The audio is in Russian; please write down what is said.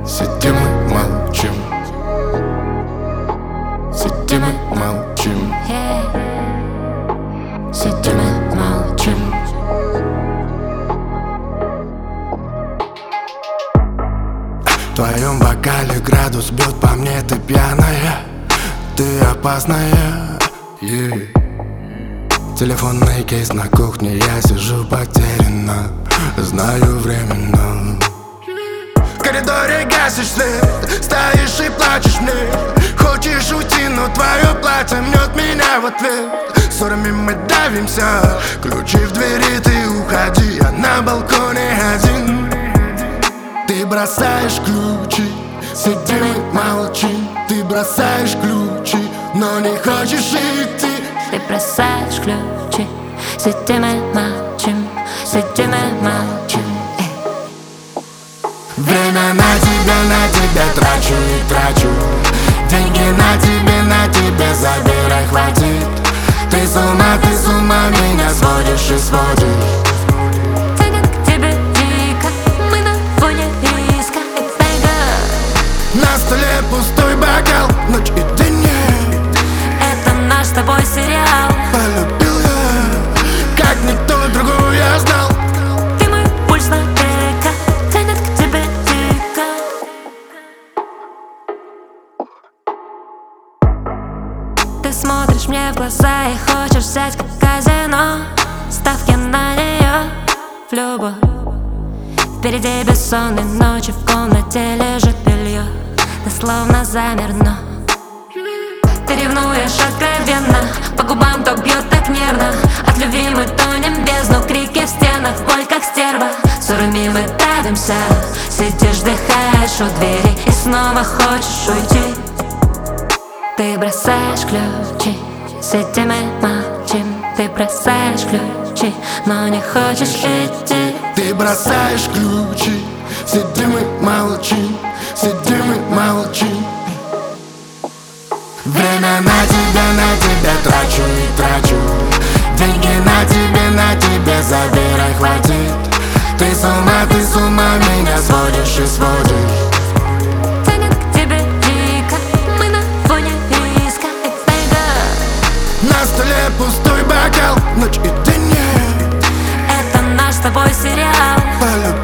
Сидим и молчим. Сидим и молчим. Сидим и молчим. В твоем бокале градус бьет по мне, ты пьяная, ты опасная. Телефонный кейс на кухне, я сижу потерянно, знаю временно. В коридоре гасишь свет, стоишь и плачешь мне. Хочешь уйти, но твое платье мнет меня в ответ. Ссорами мы давимся, ключи в двери, ты уходи, я на балконе один. Ты бросаешь ключи, сидим и молчим. Ты бросаешь ключи, но не хочешь идти. Ты бросаешь ключи, сидим и молчим. Сидим и молчим. Время на тебя трачу и трачу. Деньги на тебе забирай, хватит. Ты с ума меня сводишь и сводишь. Тянет к тебе дико, мы на фоне риска. На столе пустой бокал, ночь и день. Это наш с тобой сериал. Полюбил я, как никто другой, я знал. Ты мой пульс на эко, тянет к тебе дико. Ты смотришь мне в глаза и хочешь взять как казино. Ставки на нее в любовь. Впереди бессонные ночи, в комнате лежит белье. Ты словно замерно. Ты ревнуешь откровенно, по губам то бьет так нервно. От любви мы тонем в бездну, крики в стенах, боль как стерва. Ссорами мы давимся, сидишь, вдыхаешь у двери и снова хочешь уйти. Ты бросаешь ключи, сидим и молчим. Ты бросаешь ключи, но не хочешь идти. Ты бросаешь ключи, сидим и молчим. Сидим и молчим. Время на тебя трачу и трачу. Деньги на тебе забирай, хватит. Ты с ума меня сводишь и сводишь. Тянет к тебе дико, мы на фоне риска. На столе пустой бокал, ночь и день. Это наш с тобой сериал. Полюбил